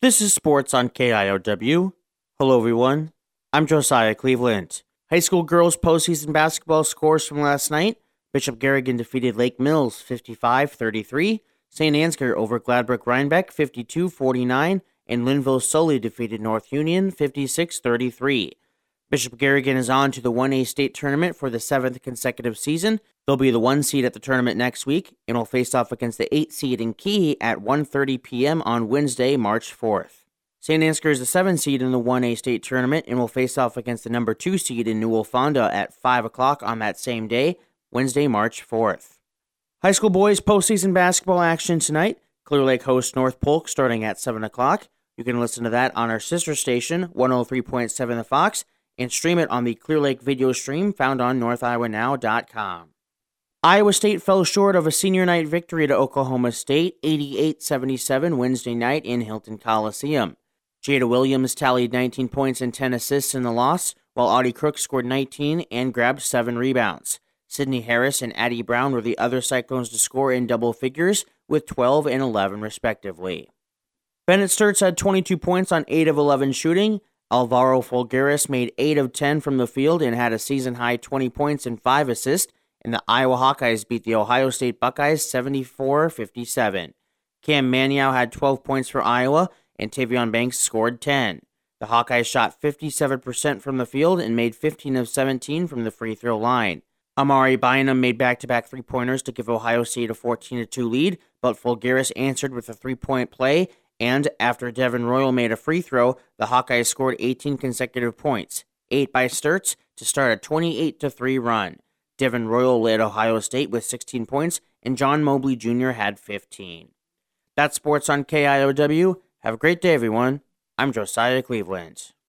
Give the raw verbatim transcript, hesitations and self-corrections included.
This is Sports on K I O W. Hello, everyone. I'm Josiah Cleveland. High school girls postseason basketball scores from last night. Bishop Garrigan defeated Lake Mills fifty-five thirty-three. Saint Ansgar over Gladbrook Rhinebeck fifty-two forty-nine. And Linville Sully defeated North Union fifty-six thirty-three. Bishop Garrigan is on to the one A state tournament for the seventh consecutive season. They'll be the one seed at the tournament next week and will face off against the eight seed in Key at one thirty p.m. on Wednesday, March fourth. Saint Ansgar is the seven seed in the one A state tournament and will face off against the number two seed in Newell Fonda at five o'clock on that same day, Wednesday, March fourth. High school boys postseason basketball action tonight. Clear Lake hosts North Polk starting at seven o'clock. You can listen to that on our sister station, one oh three point seven The Fox, and stream it on the Clear Lake video stream found on north iowa now dot com. Iowa State fell short of a senior night victory to Oklahoma State, eighty-eight seventy-seven Wednesday night in Hilton Coliseum. Jada Williams tallied nineteen points and ten assists in the loss, while Audie Crook scored nineteen and grabbed seven rebounds. Sydney Harris and Addie Brown were the other Cyclones to score in double figures, with twelve and eleven respectively. Bennett Sturts had twenty-two points on eight of eleven shooting. Alvaro Folgueras made eight of ten from the field and had a season-high twenty points and five assists, and the Iowa Hawkeyes beat the Ohio State Buckeyes seventy-four fifty-seven. Cam Maniow had twelve points for Iowa, and Tavion Banks scored ten. The Hawkeyes shot fifty-seven percent from the field and made fifteen of seventeen from the free throw line. Amari Bynum made back-to-back three-pointers to give Ohio State a fourteen to two lead, but Folgueras answered with a three-point play, and after Devin Royal made a free throw, the Hawkeyes scored eighteen consecutive points, eight by Sturts, to start a twenty-eight to three run. Devin Royal led Ohio State with sixteen points, and John Mobley Junior had fifteen. That's Sports on K I O W. Have a great day, everyone. I'm Josiah Cleveland.